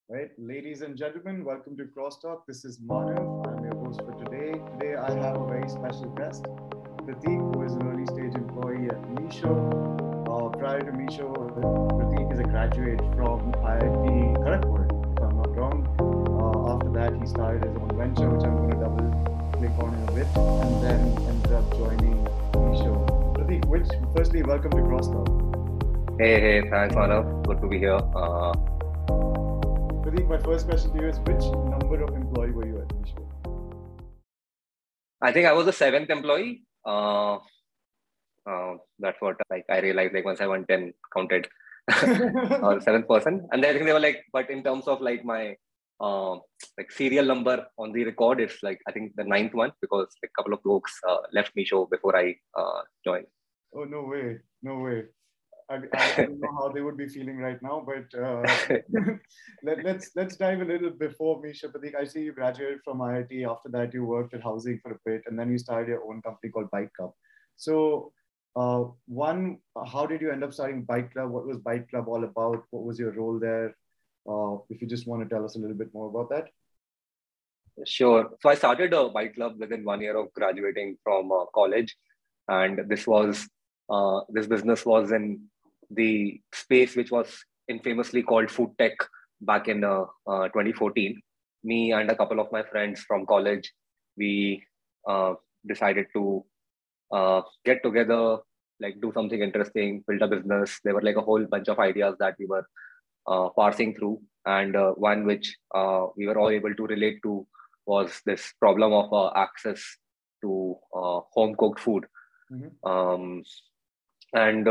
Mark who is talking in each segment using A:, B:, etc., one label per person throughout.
A: Right, ladies and gentlemen, welcome to Crosstalk. This is Manav. I'm your host for today. Today, I have a very special guest, Prateek, who is an early stage employee at Meesho. Prior to Meesho, Prateek is a graduate from IIT Kharagpur, if I'm not wrong. After that, he started his own venture, which I'm going to double click on in a bit, and then ended up joining Meesho. Prateek, firstly, welcome to Crosstalk.
B: Hey, thanks, Manav. Good to be here.
A: Pradeep, my first question to you is which number of employee were you at Meesho?
B: I think I was the seventh employee. That's what I realized once I went and counted or seventh person, and then I think they were but in terms of my uh, serial number on the record, it's I think the ninth one because a couple of folks left me show before I joined.
A: Oh, no way. No way. I don't know how they would be feeling right now, but let's dive a little before Misha. Pradeep, I see you graduated from IIT. After that, you worked at housing for a bit, and then you started your own company called Bike Club. So, how did you end up starting Bike Club? What was Bike Club all about? What was your role there? If you just want to tell us a little bit more about that.
B: Sure. So I started a bike club within 1 year of graduating from college, and this business was in the space which was infamously called food tech back in 2014. Me and a couple of my friends from college, we uh, decided to get together, do something interesting, build a business. There were a whole bunch of ideas that we were parsing through, and one which we were all able to relate to was this problem of access to home cooked food.
A: Mm-hmm.
B: And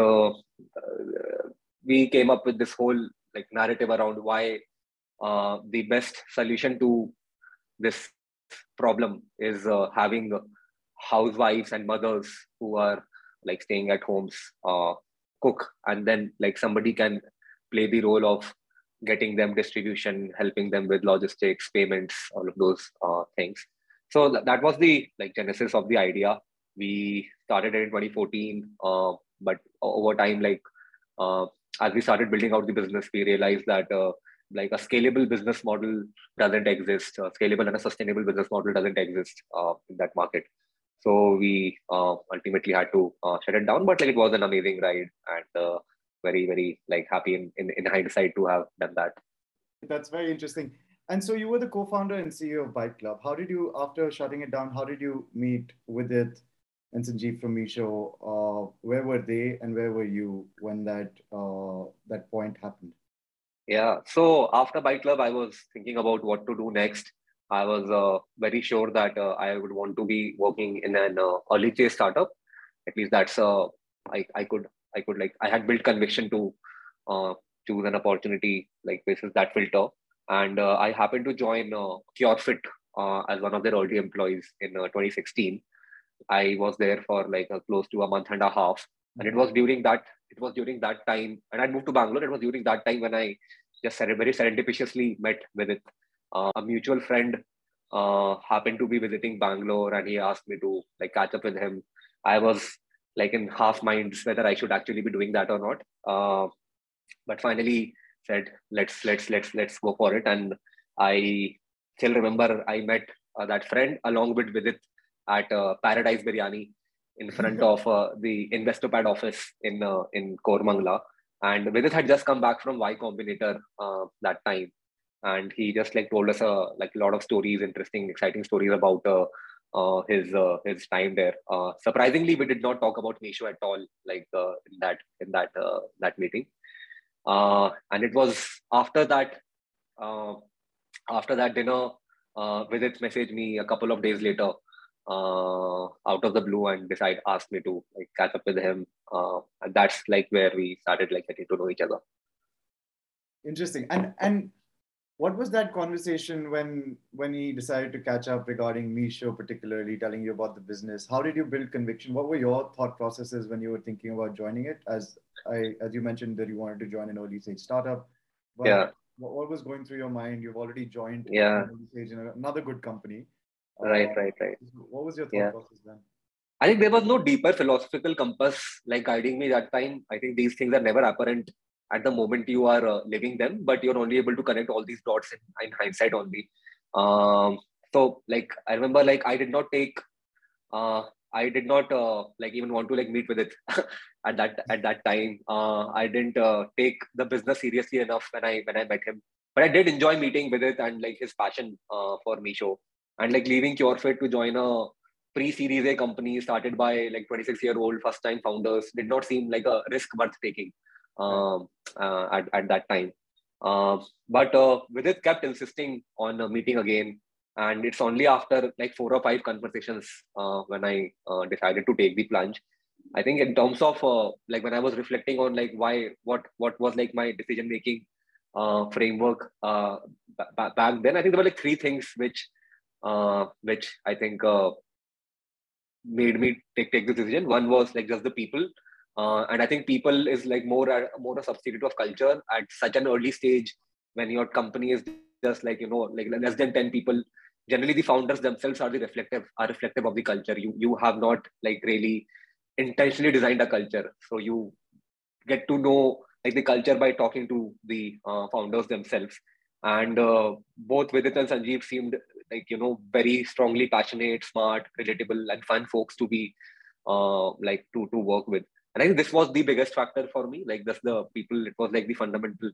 B: we came up with this whole narrative around why the best solution to this problem is having housewives and mothers who are staying at homes cook, and then somebody can play the role of getting them distribution, helping them with logistics, payments, all of those things. So that was the genesis of the idea. We started it in 2014, but over time, uh, as we started building out the business, we realized that a scalable business model doesn't exist. Scalable and a sustainable business model doesn't exist in that market. So we ultimately had to shut it down. But it was an amazing ride, and very very happy in hindsight to have done that.
A: That's very interesting. And so you were the co-founder and CEO of Bike Club. How did you, after shutting it down, how did you meet with it and Sanjeev from Meesho? Where were they and where were you when that point happened?
B: Yeah. So after Bike Club, I was thinking about what to do next. I was very sure that I would want to be working in an early stage startup. At least that's I could I had built conviction to uh, choose an opportunity basis that filter, and I happened to join CureFit as one of their early employees in 2016. I was there for close to a month and a half, and
A: Mm-hmm.
B: it was during that time, and I moved to Bangalore. It was during that time when I just very serendipitously met with it. A mutual friend happened to be visiting Bangalore, and he asked me to catch up with him. I was in half minds whether I should actually be doing that or not, but finally said let's go for it. And I still remember I met that friend along with it at Paradise Biryani in front of the Investopad office in Kormangla. And Vidit had just come back from Y Combinator that time, and he just told us a lot of stories, interesting, exciting stories about his time there. Surprisingly, we did not talk about Meesho at all, in that meeting. And it was uh, after that dinner, Vidit messaged me a couple of days later out of the blue and asked me to catch up with him. And that's where we started getting to know each other.
A: Interesting. And what was that conversation when he decided to catch up regarding Meesho, particularly telling you about the business? How did you build conviction? What were your thought processes when you were thinking about joining it? As you mentioned that you wanted to join an early stage startup, but
B: Yeah,
A: what was going through your mind? You've already joined an
B: yeah,
A: early stage in another good company.
B: right,
A: Uh,
B: right, right.
A: what was your thought
B: Yeah.
A: process then?
B: I think there was no deeper philosophical compass guiding me that time. I think these things are never apparent at the moment you are living them, but you're only able to connect all these dots in hindsight only. So like I remember, like uh, I did not like even want to like meet with it at that time. I didn't take the business seriously enough when I met him, but I did enjoy meeting with it and like his passion for Misho, and like leaving CureFit to join a pre-Series A company started by like 26-year-old first-time founders did not seem like a risk worth taking um, at that time. But with it kept insisting on meeting again, and it's only after like 4 or 5 conversations when I decided to take the plunge. I think in terms of like when I was reflecting on like why what was like my decision making framework back then, I think there were like 3 things which I think made me take the decision. One was like just the people, and I think people is like more a substitute of culture at such an early stage when your company is just like like less than 10 people. Generally, the founders themselves are reflective of the culture. You have not like really intentionally designed a culture, so you get to know like the culture by talking to the founders themselves. And both Vidit and Sanjeev seemed like very strongly passionate, smart, relatable, and fun folks to be like to work with. And I think this was the biggest factor for me. Like that's the people. It was like the fundamental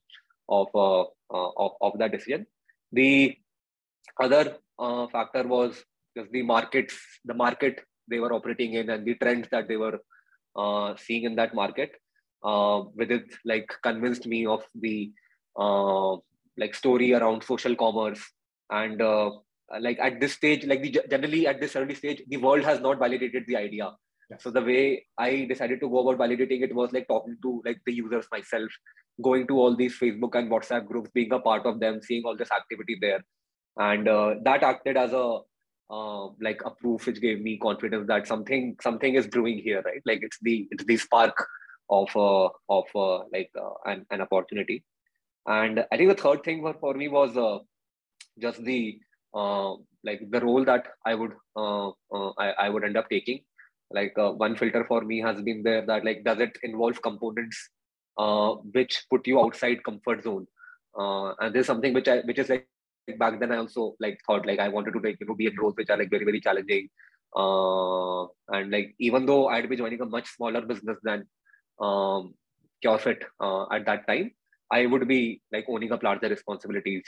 B: of that decision. The other factor was just the market they were operating in, and the trends that they were seeing in that market. With it, like convinced me of the uh, like story around social commerce, and like at this stage, like generally at this early stage, the world has not validated the idea.
A: Yes.
B: So the way I decided to go about validating it was like talking to like the users myself, going to all these Facebook and WhatsApp groups, being a part of them, seeing all this activity there, and that acted as a like a proof which gave me confidence that something is brewing here, right? Like it's the spark of like an opportunity. And I think the third thing for me was just the like the role that I would end up taking. Like one filter for me has been there that like does it involve components which put you outside comfort zone, and there's something which is like back then I also like thought like I wanted to like be in roles which are like very challenging, and like even though I'd be joining a much smaller business than um, CureFit at that time, I would be like owning up larger responsibilities.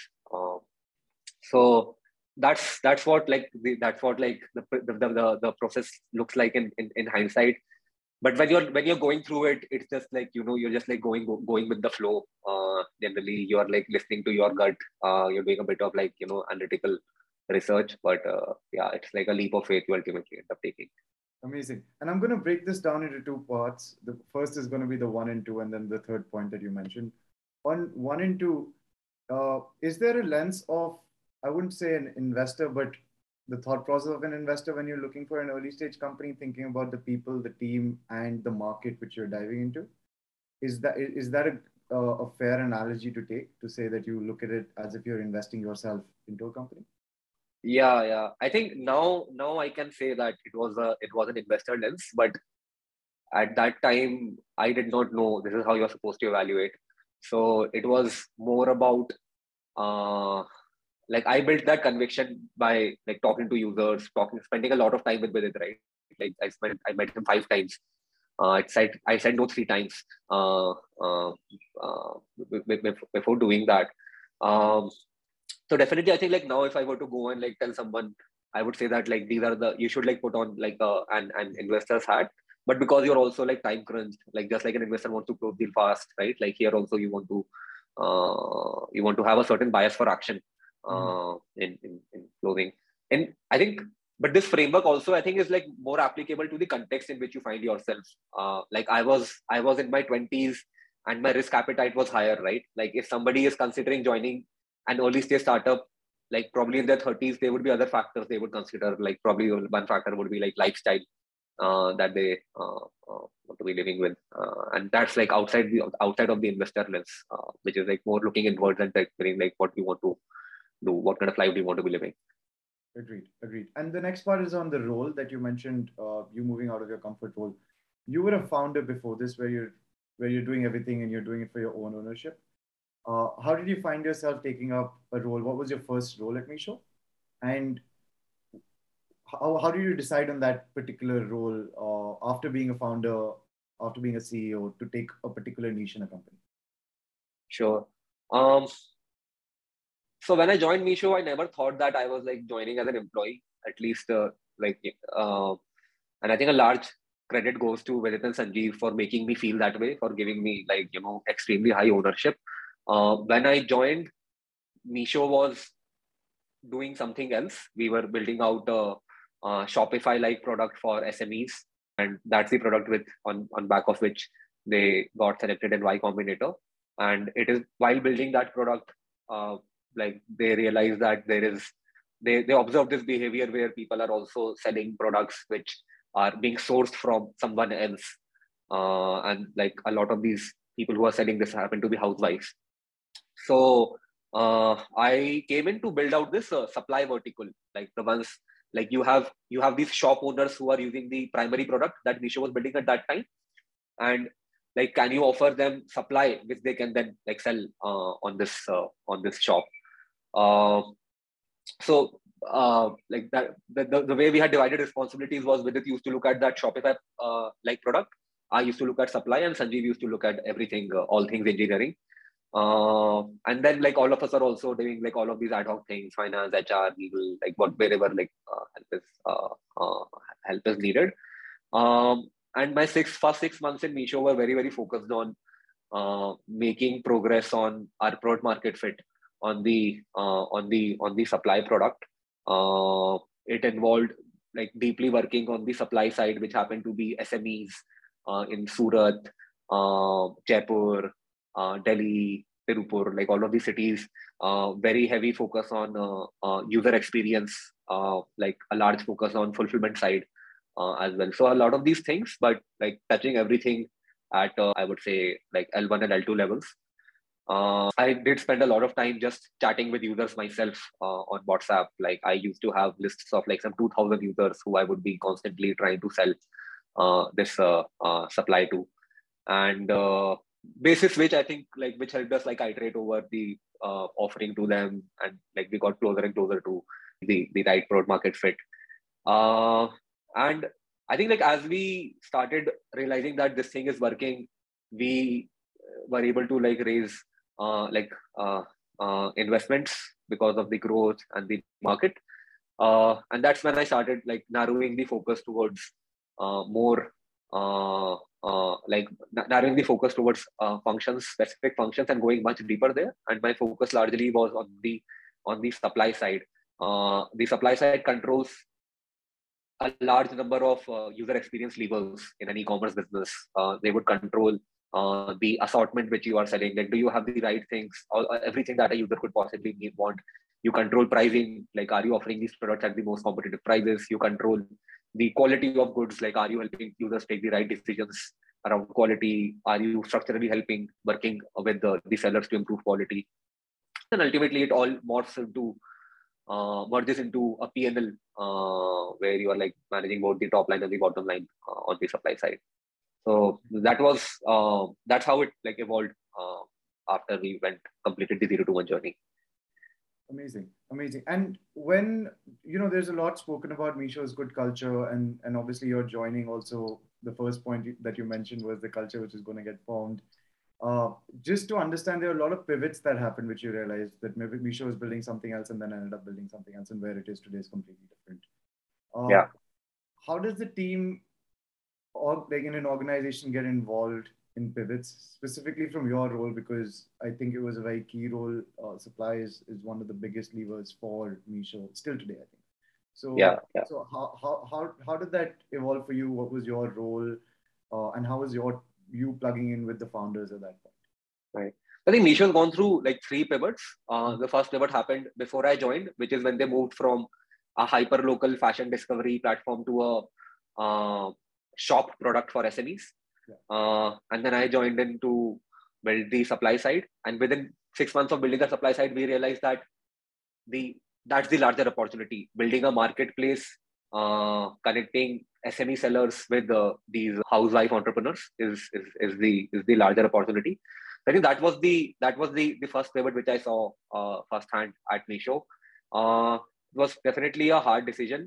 B: So that's what like that's what like the process looks like in hindsight. But when you're going through it, it's just like you're just like going with the flow. Generally you're like listening to your gut. You're doing a bit of like analytical research, but yeah, it's like a leap of faith you ultimately end up taking.
A: Amazing. And I'm going to break this down into 2 parts. The first is going to be the 1 and 2, and then the third point that you mentioned. On 1 and 2, is there a lens of, I wouldn't say an investor, but the thought process of an investor when you're looking for an early stage company, thinking about the people, the team, and the market which you're diving into? Is that a fair analogy to take to say that you look at it as if you're investing yourself into a company?
B: Yeah. I think now I can say that it was an investor lens, but at that time I did not know this is how you're supposed to evaluate. So it was more about uh, like I built that conviction by like talking to users, spending a lot of time with it, right? Like I met him 5 times. I said no 3 times uh, uh, uh, before doing that. Um, so definitely, I think like now if I were to go and like tell someone, I would say that like these are the you should like put on like an investor's hat, but because you're also like time crunched, like just like an investor wants to close deal fast, right? Like here also you want to have a certain bias for action
A: Mm-hmm.
B: in closing. And I think, but this framework also I think is like more applicable to the context in which you find yourself. Like I was in my 20s and my risk appetite was higher, right? Like if somebody is considering joining an early stage startup, like probably in their 30s, there would be other factors they would consider. Like probably one factor would be like lifestyle that they want to be living with, and that's like outside of the investor lens, which is like more looking inwards and considering like what you want to do, what kind of life do you want to be living.
A: Agreed, agreed. And the next part is on the role that you mentioned, you moving out of your comfort role. You were a founder before this, where you're where you're doing everything and you're doing it for your own ownership. How did you find yourself taking up a role? What was your first role at Meesho? And how did you decide on that particular role after being a founder, after being a CEO, to take a particular niche in a company?
B: Sure. Um, so when I joined Meesho, I never thought that I was like joining as an employee, at least like, uh, and I think a large credit goes to Vidit and Sanjeev for making me feel that way, for giving me like, extremely high ownership. When I joined, Meesho was doing something else. We were building out a Shopify-like product for SMEs, and that's the product with on back of which they got selected in Y Combinator. And it is while building that product, like they realized that they observed this behavior where people are also selling products which are being sourced from someone else, and like a lot of these people who are selling this happen to be housewives. So I came in to build out this supply vertical, like the ones like you have these shop owners who are using the primary product that Meesho was building at that time, and like can you offer them supply which they can then like sell on this shop. Uh, so like that the way we had divided responsibilities was Vidit used to look at that Shopify like product. I used to look at supply, and Sanjeev used to look at everything, all things engineering. And then like all of us are also doing like all of these ad hoc things, finance, HR, legal, like wherever like help is needed. And my first 6 months in Meesho were very, very focused on making progress on our product market fit on the supply product. It involved like deeply working on the supply side, which happened to be SMEs in Surat, Jaipur, Delhi, Tirupur, like all of these cities. Very heavy focus on user experience, like a large focus on fulfillment side as well. So a lot of these things, but like touching everything at I would say like L1 and L2 levels. I did spend a lot of time just chatting with users myself on WhatsApp. Like I used to have lists of like some 2,000 users who I would be constantly trying to sell this supply to, and basis which I think like which helped us like iterate over the offering to them, and like we got closer and closer to the right product market fit. And I think like as we started realizing that this thing is working, we were able to like raise like investments because of the growth and the market. And that's when I started like narrowing the focus towards more like narrowing the focus towards functions, specific functions, and going much deeper there. And my focus largely was on the supply side. The supply side controls a large number of user experience levers in an e-commerce business. They would control the assortment which you are selling. Like, do you have the right things? Everything that a user could possibly want. You control pricing. Like, are you offering these products at the most competitive prices? You control the quality of goods. Like, are you helping users take the right decisions around quality? Are you structurally working with the sellers to improve quality? And ultimately, it all merges into a P&L where you are like managing both the top line and the bottom line on the supply side. So that's how it like evolved after we completed the 0 to 1 journey.
A: Amazing, amazing. And when there's a lot spoken about Meesho's good culture, and obviously you're joining also. The first point that you mentioned was the culture which is going to get formed. Just to understand, there are a lot of pivots that happened, which you realized that maybe Meesho was building something else and then ended up building something else, and where it is today is completely different.
B: Yeah.
A: How does the team or like in an organization get involved in pivots, specifically from your role? Because I think it was a very key role. Supply is one of the biggest levers for Meesho still today, I think. So,
B: yeah.
A: So how did that evolve for you? What was your role, and how was you plugging in with the founders at that point?
B: Right. I think Meesho has gone through like 3 pivots. The first pivot happened before I joined, which is when they moved from a hyper local fashion discovery platform to a shop product for SMEs. Yeah. And then I joined in to build the supply side. And within 6 months of building the supply side, we realized that that's the larger opportunity. Building a marketplace, connecting SME sellers with these housewife entrepreneurs is the larger opportunity. I think that was the first pivot which I saw firsthand at Meesho. It was definitely a hard decision.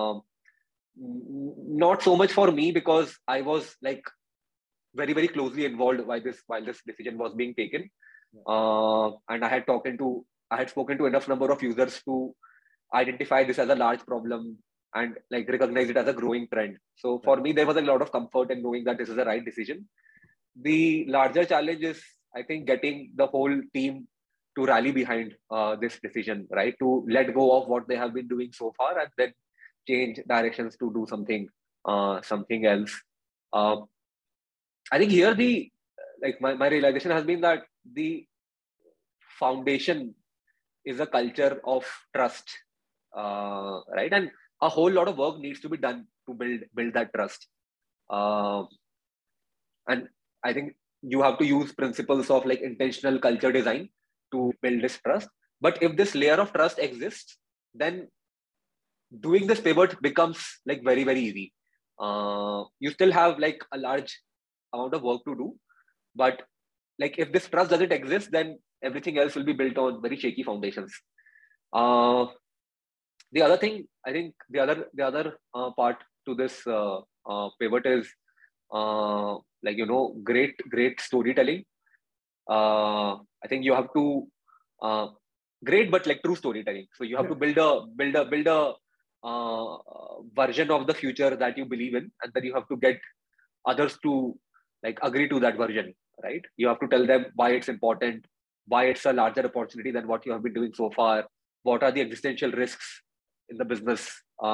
B: Not so much for me because I was like very very closely involved while this decision was being taken, and I had spoken to enough number of users to identify this as a large problem and like recognize it as a growing trend. So for me, there was a lot of comfort in knowing that this is the right decision. The larger challenge is, I think, getting the whole team to rally behind this decision, right? To let go of what they have been doing so far and then change directions to do something else. Uh, I think here my realization has been that the foundation is a culture of trust, right? And a whole lot of work needs to be done to build that trust. Uh, and I think you have to use principles of like intentional culture design to build this trust. But if this layer of trust exists, then doing this pivot becomes like very very easy. You still have like a large amount of work to do, but like if this trust doesn't exist, then everything else will be built on very shaky foundations. Uh, the other thing, I think, the other part to this pivot is great storytelling. I think you have to uh, great, but like true storytelling. So you have to build a version of the future that you believe in, and then you have to get others to like agree to that version, right? You have to tell them why it's important, why it's a larger opportunity than what you have been doing so far, what are the existential risks in the business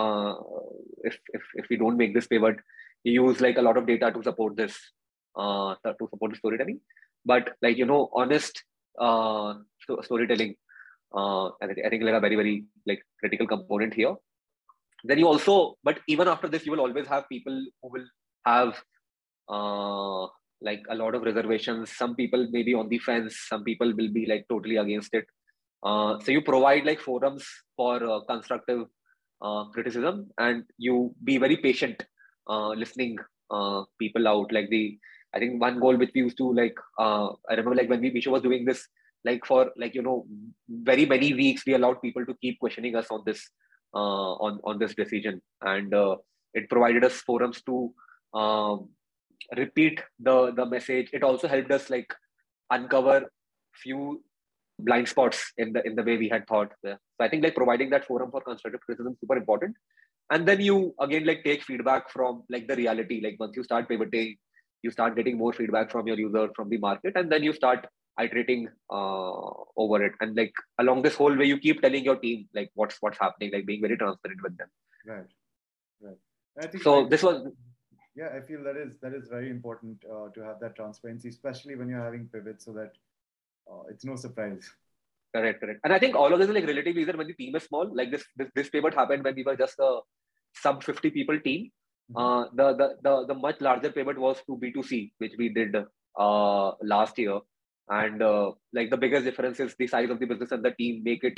B: if we don't make this pivot. You use like a lot of data to support this, to support the storytelling, but like honest storytelling, I think like a very very like critical component here. Then you also, but even after this, you will always have people who will have uh, like a lot of reservations. Some people may be on the fence, some people will be like totally against it. So you provide like forums for constructive criticism, and you be very patient, listening people out. I think one goal which we used to like, I remember like when Misha was doing this, like for like very many weeks, we allowed people to keep questioning us on this, on this decision, and it provided us forums to um, repeat the message. It also helped us like uncover few blind spots in the way we had thought. Yeah. So I think like providing that forum for constructive criticism is super important. And then you again like take feedback from like the reality. Like once you start pivoting, you start getting more feedback from your user, from the market, and then you start iterating over it. And like along this whole way, you keep telling your team like what's happening, like being very transparent with them.
A: Right. Right. I think
B: So this was
A: yeah, I feel that is very important to have that transparency, especially when you're having pivots, so that it's no surprise.
B: correct. And I think all of this is like relatively easier when the team is small. Like this pivot happened when we were just a sub 50 people team.
A: Mhm.
B: The much larger pivot was to B2C, which we did last year. And like the biggest difference is the size of the business and the team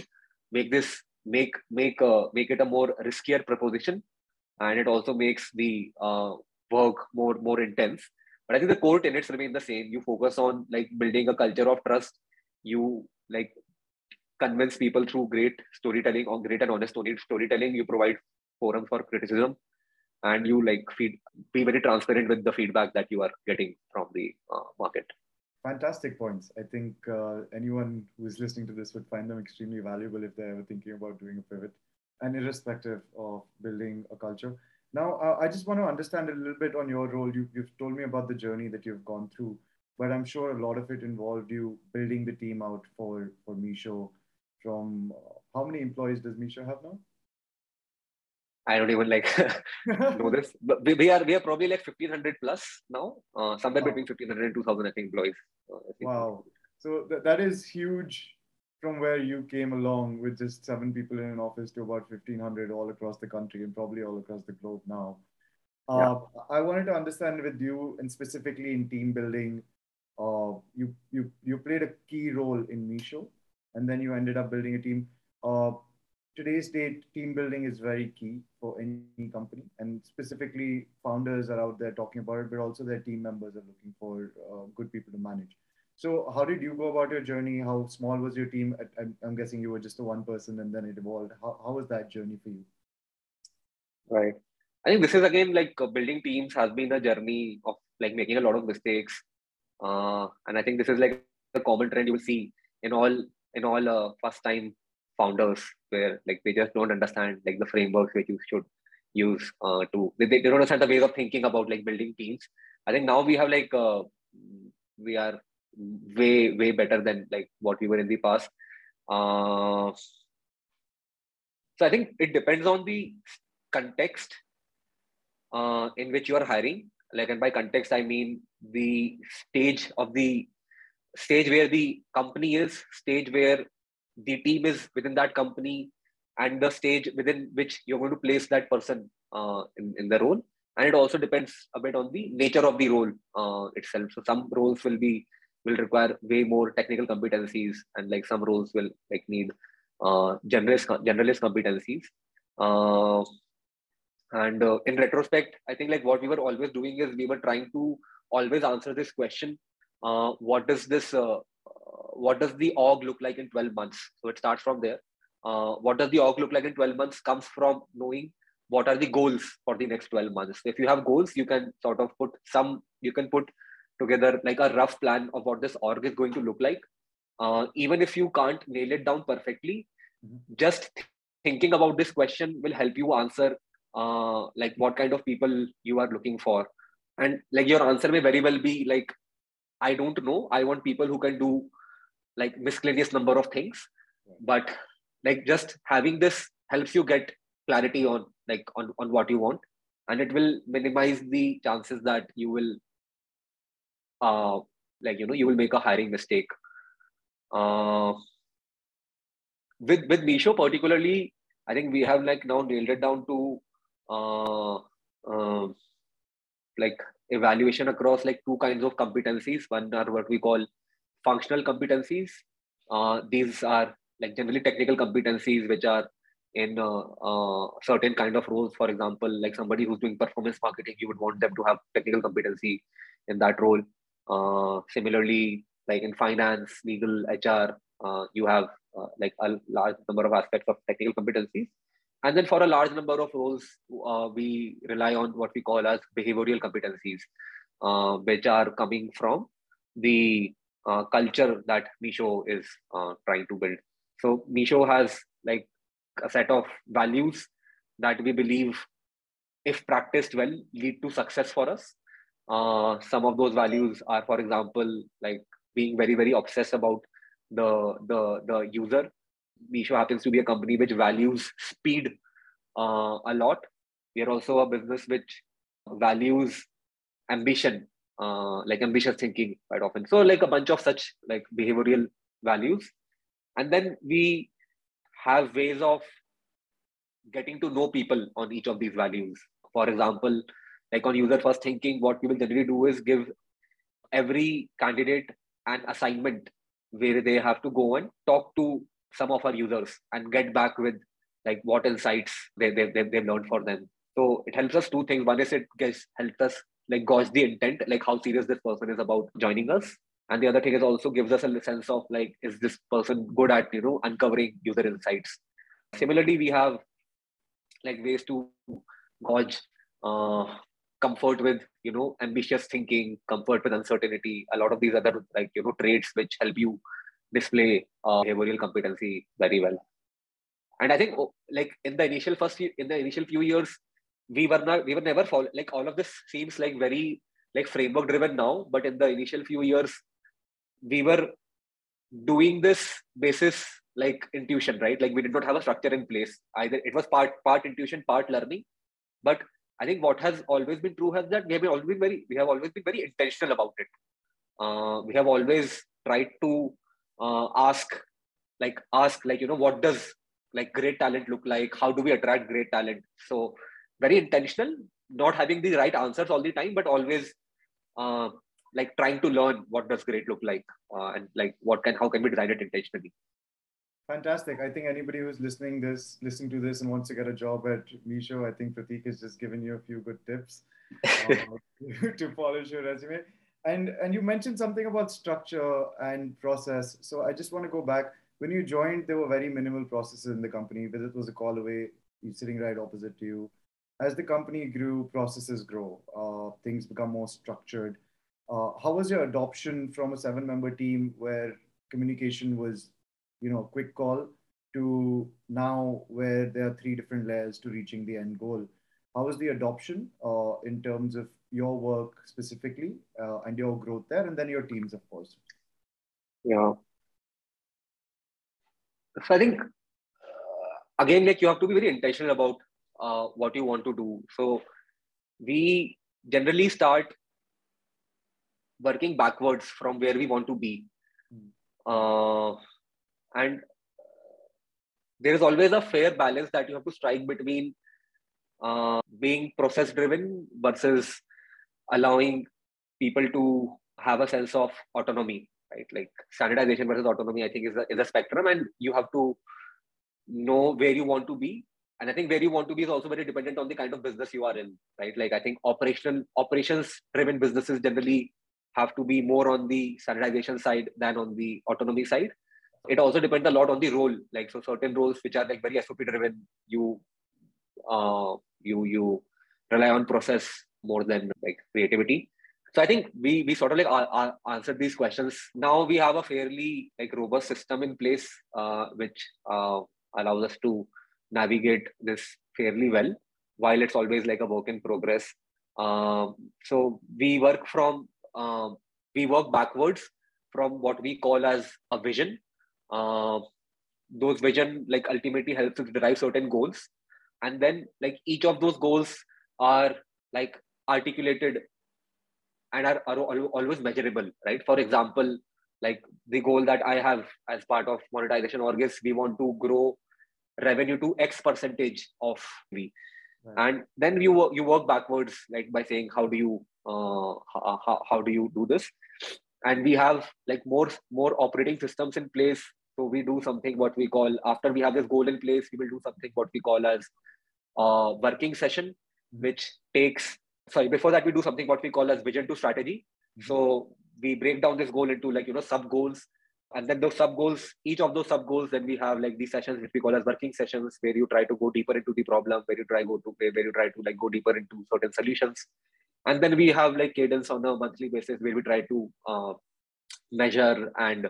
B: make it a more riskier proposition, and it also makes the work more intense. But I think the core tenets remain the same. You focus on like building a culture of trust. You like convince people through great storytelling or great and honest storytelling. You provide forums for criticism, and you like be very transparent with the feedback that you are getting from the market.
A: Fantastic points. I think anyone who is listening to this would find them extremely valuable if they're ever thinking about doing a pivot, and irrespective of building a culture. Now, I just want to understand a little bit on your role. You've told me about the journey that you've gone through, but I'm sure a lot of it involved you building the team out for Meesho. From how many employees does Meesho have
B: I don't even like know
A: now?
B: this, but we are probably like 1,500 plus now, somewhere
A: Wow.
B: between 1,500 and 2,000 I think employees. I think.
A: Wow. So that is huge from where you came along with just seven people in an office to about 1,500 all across the country and probably all across the globe now.
B: Yeah.
A: I wanted to understand with you, and specifically in team building, you played a key role in Meesho, and then you ended up building a team. Uh, today's date, team building is very key for any company, and specifically founders are out there talking about it, but also their team members are looking for good people to manage. So, how did you go about your journey? How small was your team? I'm guessing you were just the one person, and then it evolved. How was that journey for you?
B: Right. I think this is again like building teams has been a journey of like making a lot of mistakes. And I think this is like a common trend you will see in all first time founders where like they just don't understand like the frameworks which you should use they don't understand the ways of thinking about like building teams. I think now we have like we are way better than like what we were in the past. Uh, so I think it depends on the context in which you are hiring. Like, and by context, I mean the stage where the company is, stage where the team is within that company, and the stage within which you're going to place that person in the role. And it also depends a bit on the nature of the role itself. So some roles will require way more technical competencies, and like some roles will like need generalist competencies. Uh, and in retrospect, I think like what we were always doing is we were trying to always answer this question: what does the org look like in 12 months? So it starts from there. What does the org look like in 12 months comes from knowing what are the goals for the next 12 months. If you have goals, you can sort of you can put together like a rough plan of what this org is going to look like. Even if you can't nail it down perfectly, just thinking about this question will help you answer like what kind of people you are looking for. And like your answer may very well be like, I don't know, I want people who can do like miscellaneous number of things. But like just having this helps you get clarity on on what you want, and it will minimize the chances that you will you will make a hiring mistake. uh, with Meesho particularly, I think we have like now nailed it down to uh, uh, like evaluation across like two kinds of competencies. One are what we call functional competencies. These are like generally technical competencies which are in certain kind of roles. For example, like somebody who's doing performance marketing, you would want them to have technical competency in that role. Similarly, like in finance, legal, HR, you have like a large number of aspects of technical competencies. And then for a large number of roles, we rely on what we call as behavioral competencies, which are coming from the culture that Meesho is trying to build. So Meesho has like a set of values that we believe, if practiced well, lead to success for us. Some of those values are, for example, like being very obsessed about the user. Meesho happens to be a company which values speed a lot. We are also a business which values ambition, like ambitious thinking quite often. So like a bunch of such like behavioral values, and then we have ways of getting to know people on each of these values. For example, like on user first thinking, what we will generally do is give every candidate an assignment where they have to go and talk to some of our users and get back with like what insights they've learned for them. So it helps us two things. One is it helps us like gauge the intent, like how serious this person is about joining us. And the other thing is also gives us a sense of like, is this person good at, uncovering user insights? Similarly, we have like ways to gauge comfort with ambitious thinking, comfort with uncertainty, a lot of these other like traits which help you display behavioral competency very well. And I think like in the initial few years, we were never follow, like all of this seems like very like framework driven now, but in the initial few years we were doing this basis like intuition, right? Like we did not have a structure in place. Either it was part intuition, part learning. But I think what has always been true has that we have always been very intentional about it. We have always tried to ask like what does like great talent look like? How do we attract great talent? So very intentional, not having the right answers all the time, but always uh, like trying to learn what does great look like, and like how can we design it intentionally.
A: Fantastic. I think anybody who's listening to this and wants to get a job at Meesho, I think Prateek has just given you a few good tips uh, to polish your resume. And you mentioned something about structure and process. So I just want to go back. When you joined, there were very minimal processes in the company. Visit was a call away, he's sitting right opposite to you. As the company grew, processes grow, things become more structured. How was your adoption from a seven-member team where communication was, quick call, to now where there are three different layers to reaching the end goal? How was the adoption in terms of your work specifically and your growth there, and then your teams, of course?
B: Yeah. So I think again, like you have to be very intentional about what you want to do. So we generally start working backwards from where we want to be, uh, and there is always a fair balance that you have to strike between being process driven versus allowing people to have a sense of autonomy, right? Like standardization versus autonomy, I think is a spectrum, and you have to know where you want to be. And I think where you want to be is also very dependent on the kind of business you are in, right? Like I think operations driven businesses generally have to be more on the standardization side than on the autonomy side. It also depends a lot on the role. Like so certain roles which are like very SOP driven, you rely on process more than like creativity. So I think we sort of like answered these questions. Now we have a fairly like robust system in place, which allows us to navigate this fairly well, while it's always like a work in progress. So we work backwards from what we call as a vision. Uh, those vision like ultimately helps us derive certain goals, and then like each of those goals are like articulated and are always measurable, right? For example, like the goal that I have as part of monetization org is we want to grow revenue to X percentage of V. Right. And then you work backwards, like by saying how do you how do you do this? And we have like more operating systems in place. So we do something what we call, after we have this goal in place, we will do something what we call as working session, which takes, sorry, before that we do something what we call as vision to strategy. So we break down this goal into like sub goals, and then those sub goals, each of those sub goals, then we have like these sessions which we call as working sessions, where you try to go deeper into the problem, where you try to like go deeper into certain solutions. And then we have like cadence on a monthly basis where we try to measure and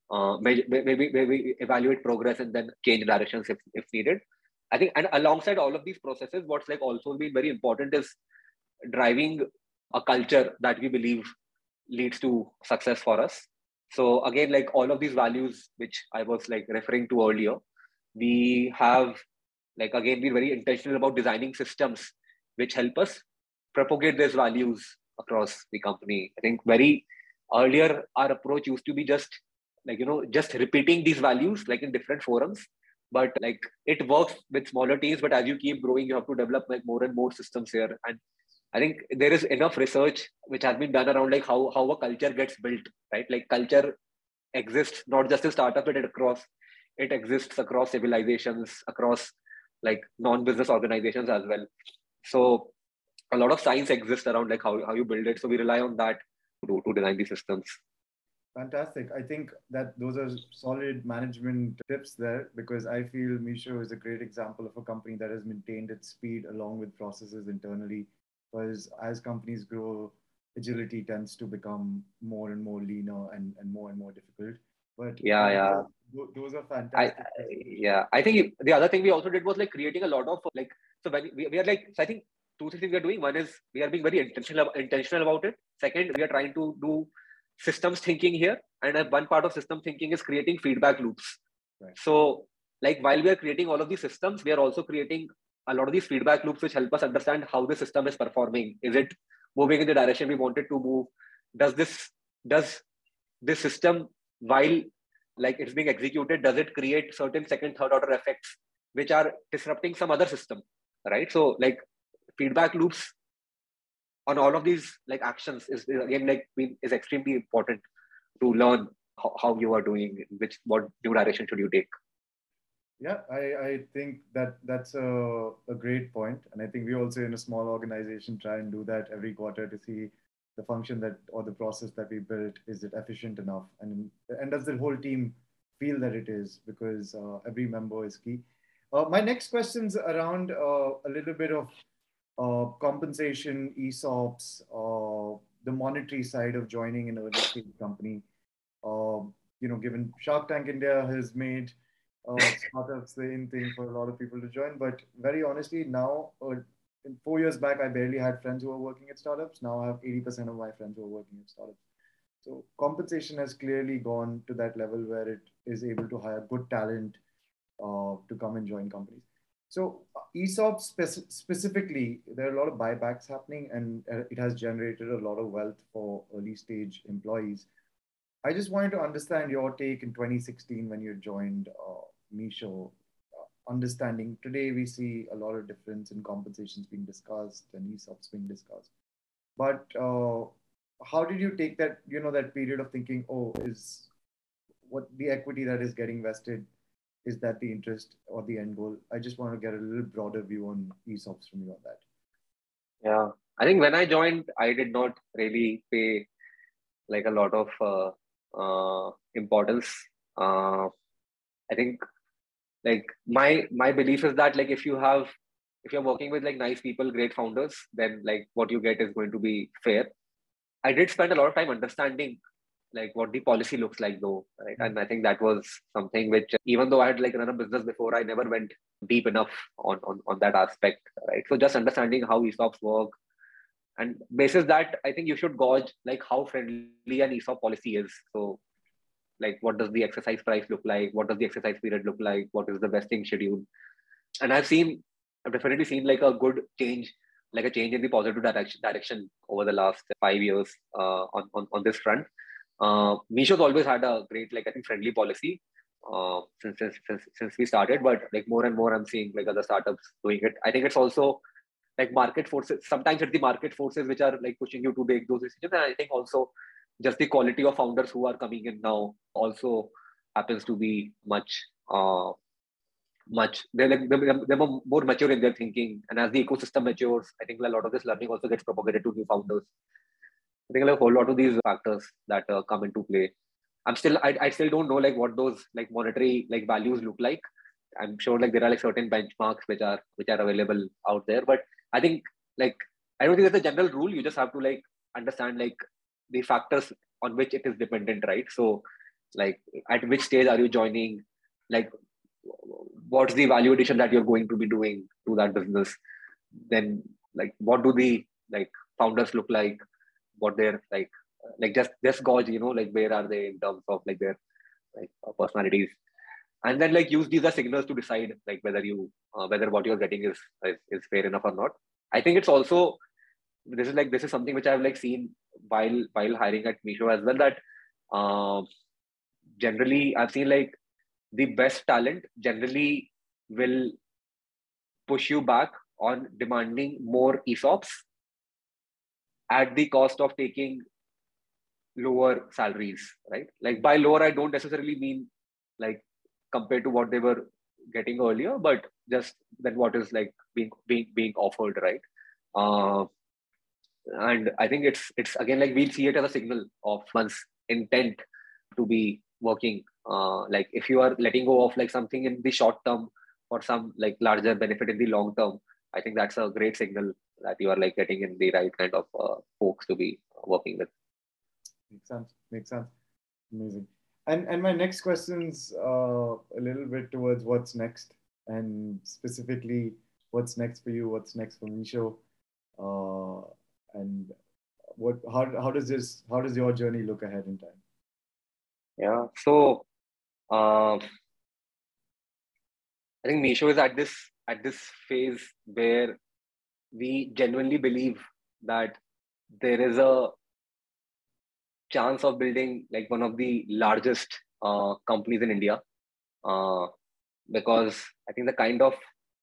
B: maybe evaluate progress and then change directions if needed. I think, and alongside all of these processes, what's like also been very important is driving a culture that we believe leads to success for us. So again, like all of these values, which I was like referring to earlier, we have like again been very intentional about designing systems which help us propagate these values across the company. I think very earlier our approach used to be just like just repeating these values like in different forums, but like it works with smaller teams, but as you keep growing you have to develop like more and more systems here. And I think there is enough research which has been done around like how a culture gets built, right? Like culture exists not just in startup, but it exists across civilizations, across like non-business organizations as well. So a lot of science exists around like how you build it. So we rely on that to design these systems.
A: Fantastic. I think that those are solid management tips there, because I feel Meesho is a great example of a company that has maintained its speed along with processes internally. Because as companies grow, agility tends to become more and more leaner and more difficult. But
B: yeah,
A: those are fantastic.
B: I think the other thing we also did was like creating a lot of like, so when we are like, so I think two things we are doing. One is we are being very intentional about it. Second, we are trying to do systems thinking here, and one part of system thinking is creating feedback loops. Right. So like while we are creating all of these systems, we are also creating a lot of these feedback loops which help us understand how the system is performing. Is it moving in the direction we wanted to move? Does this system, while like it's being executed, does it create certain second, third order effects which are disrupting some other system, right? So like feedback loops on all of these like actions is again like is extremely important to learn how you are doing, what new direction should you take.
A: Yeah, I think that's a great point. And I think we also in a small organization try and do that every quarter to see the function that or the process that we built, is it efficient enough? And does the whole team feel that it is? Because every member is key. My next question's around a little bit of compensation, ESOPs, the monetary side of joining an early stage company. Given Shark Tank India has made startups the in thing for a lot of people to join, but very honestly, now, 4 years back, I barely had friends who were working at startups. Now I have 80% of my friends who are working at startups. So compensation has clearly gone to that level where it is able to hire good talent to come and join companies. So ESOP specifically, there are a lot of buybacks happening, and it has generated a lot of wealth for early stage employees. I just wanted to understand your take in 2016 when you joined Misho. Understanding today, we see a lot of difference in compensations being discussed and ESOPs being discussed. But how did you take that, that period of thinking, oh, is what the equity that is getting vested, is that the interest or the end goal? I just want to get a little broader view on ESOPs from you on that.
B: Yeah, I think when I joined, I did not really pay like a lot of importance. I think like my belief is that like if you're working with like nice people, great founders, then like what you get is going to be fair. I did spend a lot of time understanding like what the policy looks like though, right? And I think that was something which even though I had like run a business before, I never went deep enough on that aspect, right? So just understanding how ESOPs work, and basis that, I think you should gauge like how friendly an ESOP policy is. So like what does the exercise price look like? What does the exercise period look like? What is the vesting schedule? And I've definitely seen like a good change, like a change in the positive direction over the last 5 years on this front. Misho's always had a great, like I think, friendly policy since we started, but like more and more I'm seeing like other startups doing it. I think it's also like market forces. Sometimes it's the market forces which are like pushing you to take those decisions, and I think also just the quality of founders who are coming in now also happens to be uh, much they're more mature in their thinking, and as the ecosystem matures, I think a lot of this learning also gets propagated to new founders. I think like a whole lot of these factors that come into play. I still don't know like what those like monetary like values look like. I'm sure like there are like certain benchmarks which are available out there, but I think like I don't think that's a general rule. You just have to like understand like the factors on which it is dependent, right? So like at which stage are you joining, like what's the value addition that you're going to be doing to that business, then like what do the like founders look what they're like just gauge, like where are they in terms of like their like personalities, and then like use these as signals to decide like whether what you're getting is fair enough or not. I think it's also this is something which I've like seen while hiring at Misho as well, that um generally I've seen like the best talent generally will push you back on demanding more ESOPs at the cost of taking lower salaries, right? Like by lower, I don't necessarily mean like compared to what they were getting earlier, but just than what is like being offered, right? Uh, and I think it's again like we'll see it as a signal of one's intent to be working. Like if you are letting go of like something in the short term for some like larger benefit in the long term, I think that's a great signal that you are like getting in the right kind of folks to be working with.
A: Makes sense. Makes sense. Amazing. And my next question's a little bit towards what's next, and specifically what's next for you, what's next for Misho, and how does your journey look ahead in time?
B: Yeah. So uh, I think Misho is at this phase where we genuinely believe that there is a chance of building like one of the largest companies in India, uh, because I think the kind of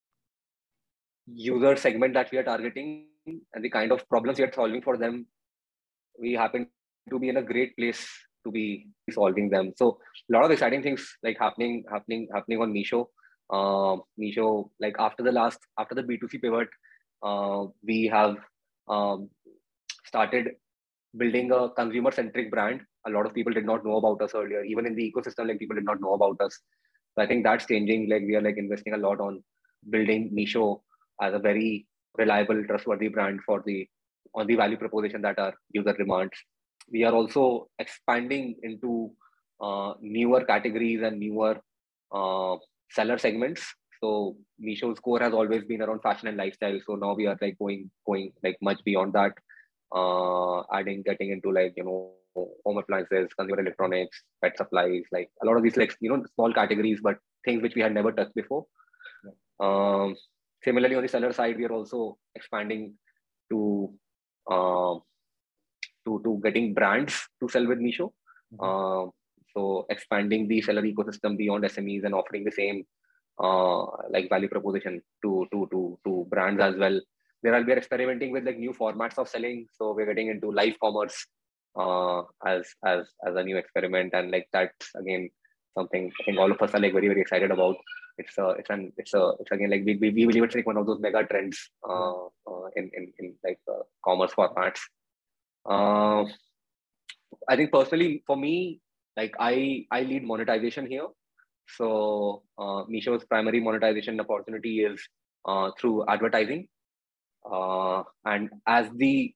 B: user segment that we are targeting and the kind of problems we are solving for them, we happen to be in a great place to be solving them. So a lot of exciting things like happening on Misho. Meesho, like after the B2C pivot, we have started building a consumer-centric brand. A lot of people did not know about us earlier. Even in the ecosystem, like people did not know about us. So I think that's changing. Like we are like investing a lot on building Meesho as a very reliable, trustworthy brand for the on the value proposition that our user demands. We are also expanding into newer categories and newer uh, seller segments. So Meesho's core has always been around fashion and lifestyle. So now we are like going like much beyond that, getting into like home appliances, consumer electronics, pet supplies, like a lot of these like small categories, but things which we had never touched before. Um, Similarly, on the seller side, we are also expanding to uh, to getting brands to sell with Meesho. So expanding the seller ecosystem beyond SMEs and offering the same like value proposition to brands as well. We are experimenting with like new formats of selling. So we're getting into live commerce as a new experiment, and like that's again something I think all of us are like very very excited about. It's again like we believe it's like one of those mega trends in like commerce formats. I think personally for me, like I lead monetization here. So Meesho's primary monetization opportunity is through advertising. And as the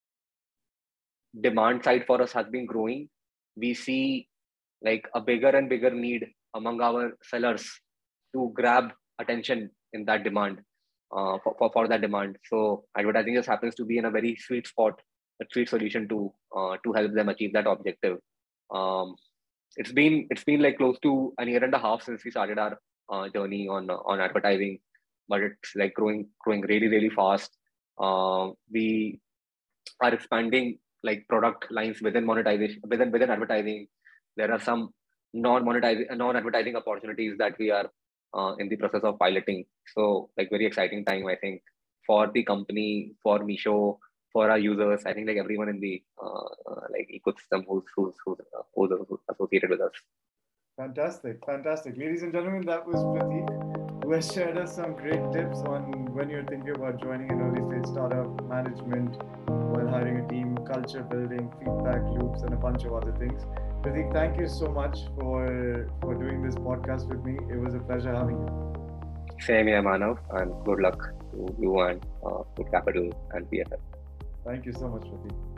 B: demand side for us has been growing, we see like a bigger and bigger need among our sellers to grab attention in that demand, for that demand. So advertising just happens to be in a very sweet spot, a sweet solution to help them achieve that objective. Um, it's been like close to a year and a half since we started our journey on advertising, but it's like growing really really fast. We are expanding like product lines within monetization, within advertising. There are some non-advertising opportunities that we are in the process of piloting. So like very exciting time, I think, for the company, for Meesho, for our users. I think like everyone in the like ecosystem who's associated with us.
A: Fantastic. Ladies and gentlemen, that was Prateek, who has shared us some great tips on when you're thinking about joining an early stage startup, management, while hiring a team, culture building, feedback loops, and a bunch of other things. Prateek, thank you so much for doing this podcast with me. It was a pleasure having you.
B: Same here, Manav, and good luck to you and Food Capital and PFL.
A: Thank you so much, Prateek.